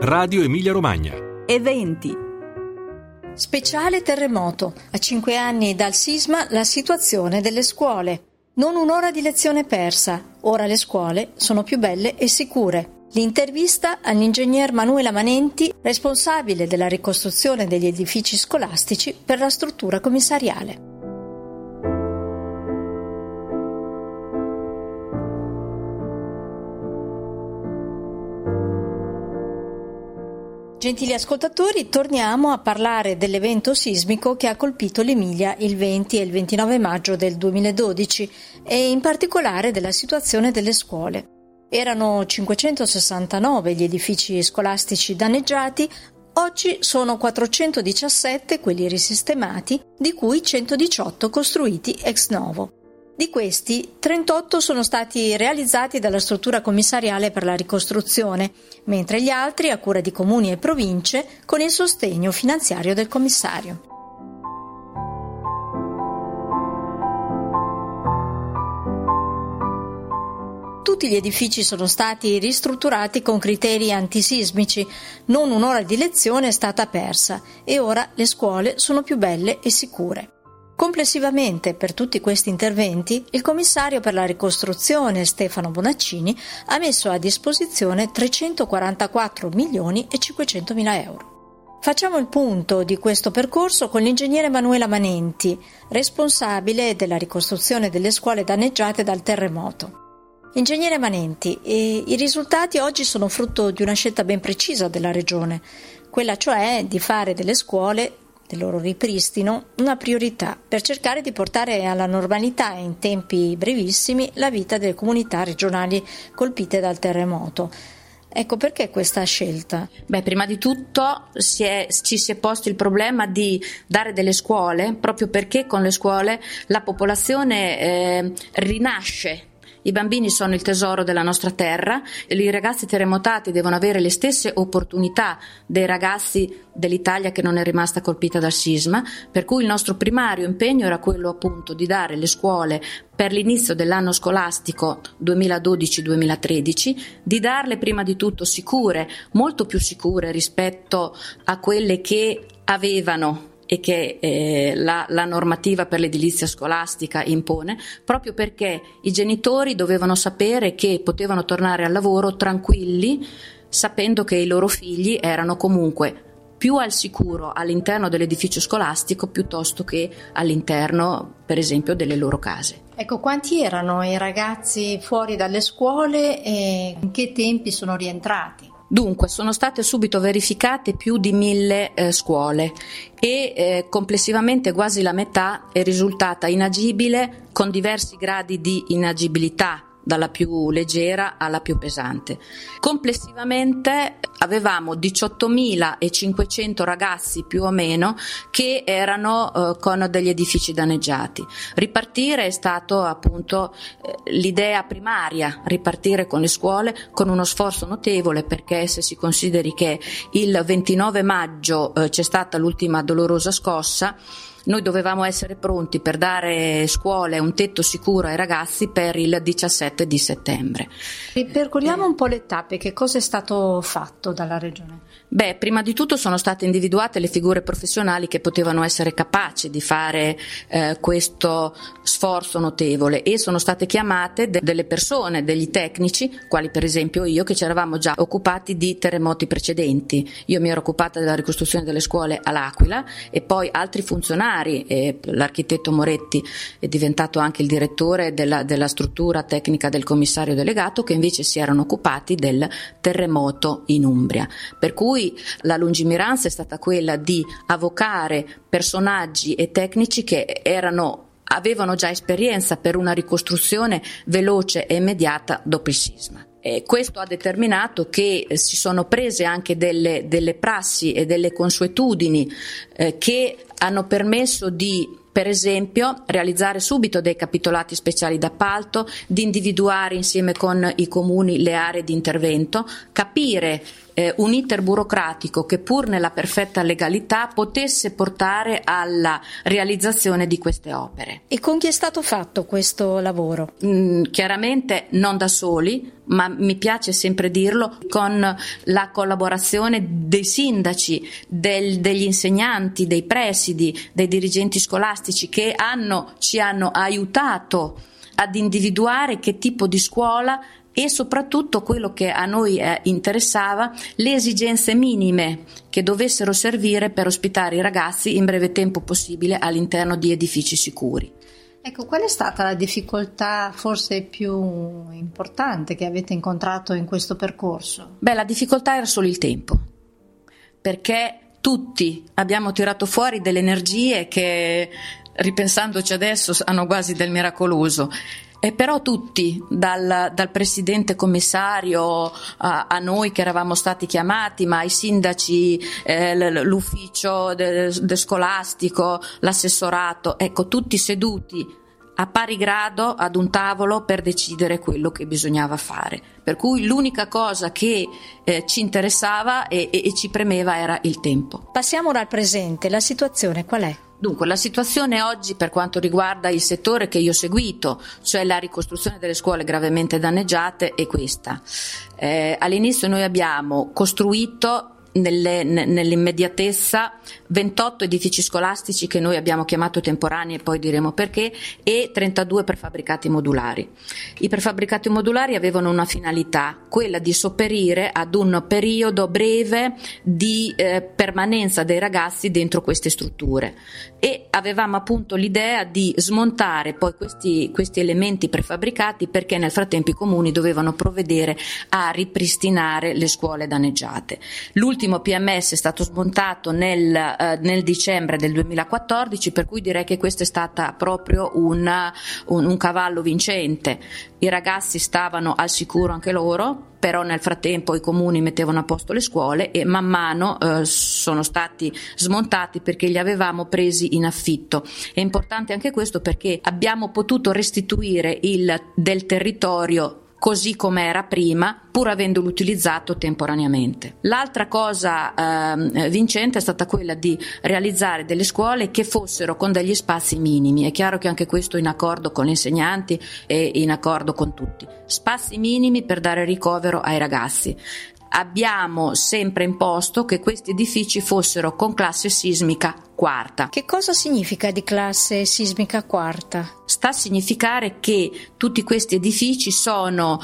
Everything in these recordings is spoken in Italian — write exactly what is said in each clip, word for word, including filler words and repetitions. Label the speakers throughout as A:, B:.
A: Radio Emilia Romagna.
B: Eventi.
C: Speciale terremoto. A cinque anni dal sisma la situazione delle scuole. Non un'ora di lezione persa. Ora le scuole sono più belle e sicure. L'intervista all'ingegner Manuela Manenti, responsabile della ricostruzione degli edifici scolastici per la struttura commissariale. Gentili ascoltatori, torniamo a parlare dell'evento sismico che ha colpito l'Emilia il venti e il ventinove maggio del duemiladodici e in particolare della situazione delle scuole. Erano cinquecentosessantanove gli edifici scolastici danneggiati, oggi sono quattrocentodiciassette quelli risistemati, di cui centodiciotto costruiti ex novo. Di questi, trentotto sono stati realizzati dalla struttura commissariale per la ricostruzione, mentre gli altri a cura di comuni e province con il sostegno finanziario del commissario. Tutti gli edifici sono stati ristrutturati con criteri antisismici, non un'ora di lezione è stata persa e ora le scuole sono più belle e sicure. Complessivamente, per tutti questi interventi, il commissario per la ricostruzione Stefano Bonaccini ha messo a disposizione trecentoquarantaquattro milioni e cinquecentomila euro. Facciamo il punto di questo percorso con l'ingegnere Manuela Manenti, responsabile della ricostruzione delle scuole danneggiate dal terremoto. Ingegnere Manenti, eh, i risultati oggi sono frutto di una scelta ben precisa della Regione, quella cioè di fare delle scuole, del loro ripristino, una priorità per cercare di portare alla normalità in tempi brevissimi la vita delle comunità regionali colpite dal terremoto. Ecco, perché questa scelta?
D: Beh, prima di tutto si è, ci si è posto il problema di dare delle scuole, proprio perché con le scuole la popolazione eh, rinasce. I bambini sono il tesoro della nostra terra, i ragazzi terremotati devono avere le stesse opportunità dei ragazzi dell'Italia che non è rimasta colpita dal sisma, per cui il nostro primario impegno era quello appunto di dare le scuole per l'inizio dell'anno scolastico duemiladodici duemilatredici, di darle prima di tutto sicure, molto più sicure rispetto a quelle che avevano e che eh, la, la normativa per l'edilizia scolastica impone, proprio perché i genitori dovevano sapere che potevano tornare al lavoro tranquilli, sapendo che i loro figli erano comunque più al sicuro all'interno dell'edificio scolastico piuttosto che all'interno, per esempio, delle loro case.
C: Ecco, quanti erano i ragazzi fuori dalle scuole e in che tempi sono rientrati?
D: Dunque, sono state subito verificate più di mille eh, scuole e eh, complessivamente quasi la metà è risultata inagibile con diversi gradi di inagibilità, dalla più leggera alla più pesante. Complessivamente avevamo diciottomilacinquecento ragazzi più o meno che erano eh, con degli edifici danneggiati. Ripartire è stato appunto eh, l'idea primaria, ripartire con le scuole con uno sforzo notevole, perché se si consideri che il ventinove maggio eh, c'è stata l'ultima dolorosa scossa, noi dovevamo essere pronti per dare scuole, un tetto sicuro ai ragazzi per il diciassette di settembre.
C: Ripercorriamo un po' le tappe, che cosa è stato fatto dalla Regione?
D: Beh, prima di tutto sono state individuate le figure professionali che potevano essere capaci di fare eh, questo sforzo notevole e sono state chiamate de- delle persone, degli tecnici, quali per esempio io, che ci eravamo già occupati di terremoti precedenti. Io mi ero occupata della ricostruzione delle scuole all'Aquila e poi altri funzionari. E l'architetto Moretti è diventato anche il direttore della, della struttura tecnica del commissario delegato, che invece si erano occupati del terremoto in Umbria. Per cui la lungimiranza è stata quella di avvocare personaggi e tecnici che erano avevano già esperienza per una ricostruzione veloce e immediata dopo il sisma. E questo ha determinato che si sono prese anche delle, delle prassi e delle consuetudini eh, che hanno permesso di, per esempio, realizzare subito dei capitolati speciali d'appalto, di individuare insieme con i comuni le aree di intervento, capire eh, un iter burocratico che pur nella perfetta legalità potesse portare alla realizzazione di queste opere.
C: E con chi è stato fatto questo lavoro?
D: Mm, chiaramente non da soli, ma mi piace sempre dirlo, con la collaborazione dei sindaci, del, degli insegnanti, dei presidi, dei dirigenti scolastici che hanno, ci hanno aiutato ad individuare che tipo di scuola e soprattutto quello che a noi eh, interessava, le esigenze minime che dovessero servire per ospitare i ragazzi in breve tempo possibile all'interno di edifici sicuri.
C: Ecco, qual è stata la difficoltà forse più importante che avete incontrato in questo percorso?
D: Beh, la difficoltà era solo il tempo, perché tutti abbiamo tirato fuori delle energie che, ripensandoci adesso, hanno quasi del miracoloso. E però tutti, dal, dal presidente commissario a, a noi che eravamo stati chiamati, ma ai sindaci, eh, l'ufficio de, de scolastico, l'assessorato, ecco, tutti seduti a pari grado ad un tavolo per decidere quello che bisognava fare. Per cui l'unica cosa che eh, ci interessava e, e, e ci premeva era il tempo.
C: Passiamo ora al presente, la situazione qual è?
D: Dunque, la situazione oggi per quanto riguarda il settore che io ho seguito, cioè la ricostruzione delle scuole gravemente danneggiate, è questa. Eh, all'inizio noi abbiamo costruito Nelle, nell'immediatezza ventotto edifici scolastici che noi abbiamo chiamato temporanei e poi diremo perché, e trentadue prefabbricati modulari. I prefabbricati modulari avevano una finalità, quella di sopperire ad un periodo breve di eh, permanenza dei ragazzi dentro queste strutture, e avevamo appunto l'idea di smontare poi questi, questi elementi prefabbricati, perché nel frattempo i comuni dovevano provvedere a ripristinare le scuole danneggiate. L'ultimo L'ultimo P M S è stato smontato nel, eh, nel dicembre del duemilaquattordici, per cui direi che questo è stata proprio una, un, un cavallo vincente. I ragazzi stavano al sicuro anche loro, però nel frattempo i comuni mettevano a posto le scuole e man mano eh, sono stati smontati perché li avevamo presi in affitto. È importante anche questo perché abbiamo potuto restituire il del territorio così come era prima, pur avendolo utilizzato temporaneamente. L'altra cosa eh, vincente è stata quella di realizzare delle scuole che fossero con degli spazi minimi. È chiaro che anche questo in accordo con gli insegnanti e in accordo con tutti. Spazi minimi per dare ricovero ai ragazzi. Abbiamo sempre imposto che questi edifici fossero con classe sismica quarta.
C: Che cosa significa di classe sismica quarta?
D: Sta a significare che tutti questi edifici sono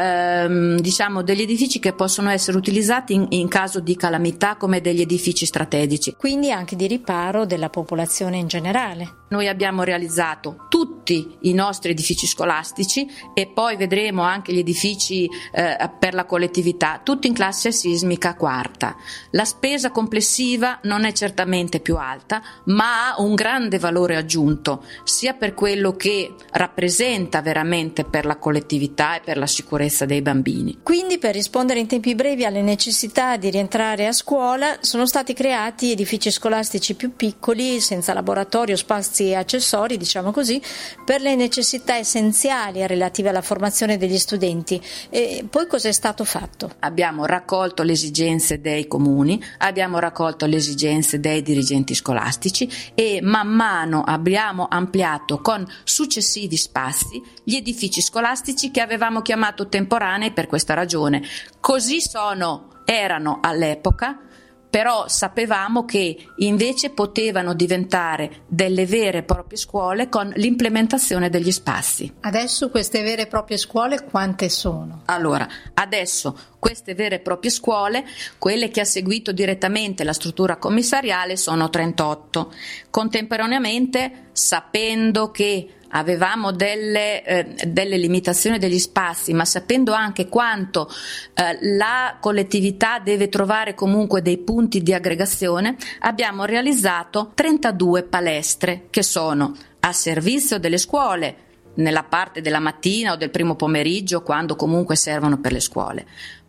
D: ehm, diciamo degli edifici che possono essere utilizzati in, in caso di calamità come degli edifici strategici.
C: Quindi anche di riparo della popolazione in generale.
D: Noi abbiamo realizzato tutti i nostri edifici scolastici e poi vedremo anche gli edifici eh, per la collettività, tutti in classe sismica quarta. La spesa complessiva non è certamente più alta, ma ha un grande valore aggiunto, sia per quello che rappresenta veramente per la collettività e per la sicurezza dei bambini.
C: Quindi, per rispondere in tempi brevi alle necessità di rientrare a scuola, sono stati creati edifici scolastici più piccoli, senza laboratorio, spazi e accessori, diciamo così, per le necessità essenziali relative alla formazione degli studenti. E poi cosa è stato fatto?
D: Abbiamo raccolto le esigenze dei comuni, abbiamo raccolto le esigenze dei dirigenti scolastici e man mano abbiamo ampliato con successivi spazi gli edifici scolastici che avevamo chiamato temporanei per questa ragione. Così sono, erano all'epoca, però sapevamo che invece potevano diventare delle vere e proprie scuole con l'implementazione degli spazi.
C: Adesso queste vere e proprie scuole quante sono?
D: Allora, adesso queste vere e proprie scuole, quelle che ha seguito direttamente la struttura commissariale, sono trentotto. Contemporaneamente, sapendo che avevamo delle, eh, delle limitazioni degli spazi, ma sapendo anche quanto eh, la collettività deve trovare comunque dei punti di aggregazione, abbiamo realizzato trentadue palestre che sono a servizio delle scuole nella parte della mattina o del primo pomeriggio, quando comunque servono per le scuole.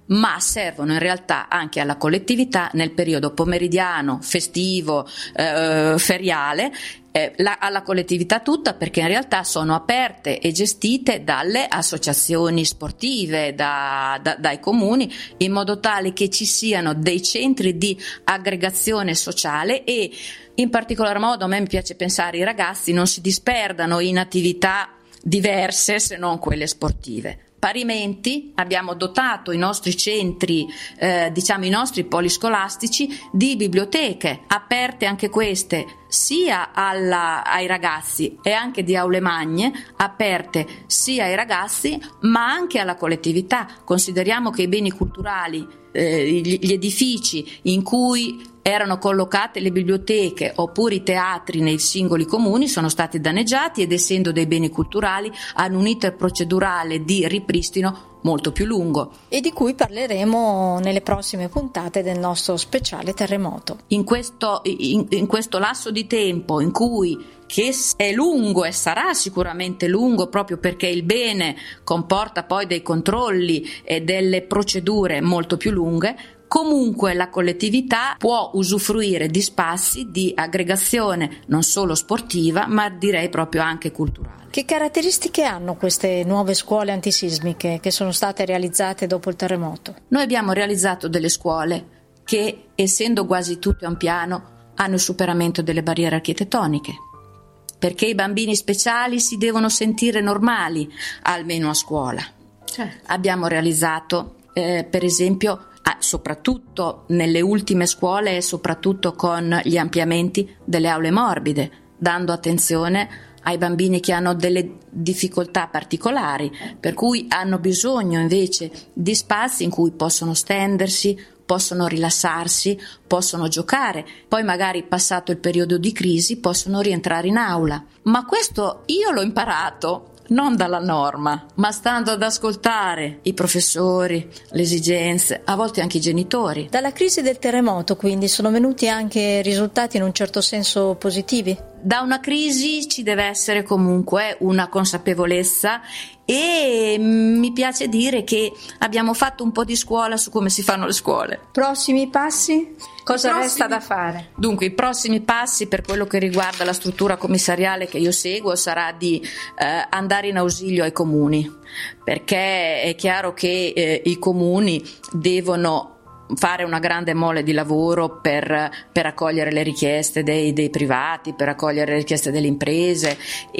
D: ma servono in realtà anche alla collettività nel periodo pomeridiano, festivo, eh, feriale, eh, la, alla collettività tutta, perché in realtà sono aperte e gestite dalle associazioni sportive, da, da, dai comuni, in modo tale che ci siano dei centri di aggregazione sociale e in particolar modo a me mi piace pensare i ragazzi non si disperdano in attività diverse se non quelle sportive. Parimenti abbiamo dotato i nostri centri, eh, diciamo i nostri poliscolastici di biblioteche, aperte anche queste sia alla, ai ragazzi e anche di aule magne, aperte sia ai ragazzi ma anche alla collettività. Consideriamo che i beni culturali, eh, gli, gli edifici in cui erano collocate le biblioteche oppure i teatri nei singoli comuni sono stati danneggiati ed essendo dei beni culturali hanno un iter procedurale di ripristino molto più lungo.
C: E di cui parleremo nelle prossime puntate del nostro speciale terremoto.
D: In questo, in, in questo lasso di tempo in cui che è lungo e sarà sicuramente lungo proprio perché il bene comporta poi dei controlli e delle procedure molto più lunghe, comunque la collettività può usufruire di spazi di aggregazione non solo sportiva ma direi proprio anche culturale.
C: Che caratteristiche hanno queste nuove scuole antisismiche che sono state realizzate dopo il terremoto?
D: Noi abbiamo realizzato delle scuole che, essendo quasi tutte a un piano, hanno il superamento delle barriere architettoniche, perché i bambini speciali si devono sentire normali almeno a scuola. Certo. Abbiamo realizzato eh, per esempio Ah, soprattutto nelle ultime scuole e soprattutto con gli ampliamenti delle aule morbide, dando attenzione ai bambini che hanno delle difficoltà particolari, per cui hanno bisogno invece di spazi in cui possono stendersi, possono rilassarsi, possono giocare, poi magari passato il periodo di crisi possono rientrare in aula. Ma questo io l'ho imparato non dalla norma, ma stando ad ascoltare i professori, le esigenze, a volte anche i genitori.
C: Dalla crisi del terremoto quindi sono venuti anche risultati in un certo senso positivi?
D: Da una crisi ci deve essere comunque una consapevolezza e mi piace dire che abbiamo fatto un po' di scuola su come si fanno le scuole.
C: Prossimi passi? Cosa
D: prossimi,
C: resta da fare?
D: Dunque, i prossimi passi per quello che riguarda la struttura commissariale che io seguo sarà di eh, andare in ausilio ai comuni, perché è chiaro che eh, i comuni devono fare una grande mole di lavoro per, per accogliere le richieste dei, dei privati, per accogliere le richieste delle imprese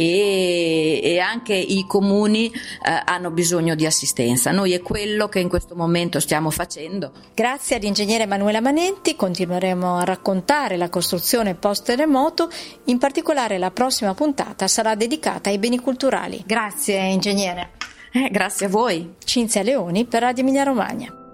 D: e, e anche i comuni eh, hanno bisogno di assistenza. Noi è quello che in questo momento stiamo facendo.
C: Grazie all'ingegnere Emanuela Manenti, continueremo a raccontare la costruzione post-terremoto, in particolare la prossima puntata sarà dedicata ai beni culturali. Grazie ingegnere.
D: Eh, grazie a voi.
C: Cinzia Leoni per Radio Emilia Romagna.